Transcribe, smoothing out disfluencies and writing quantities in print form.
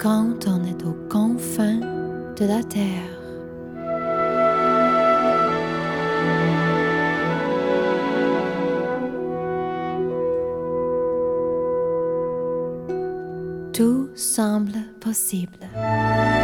quand on est aux confins de la terre. Tout semble possible.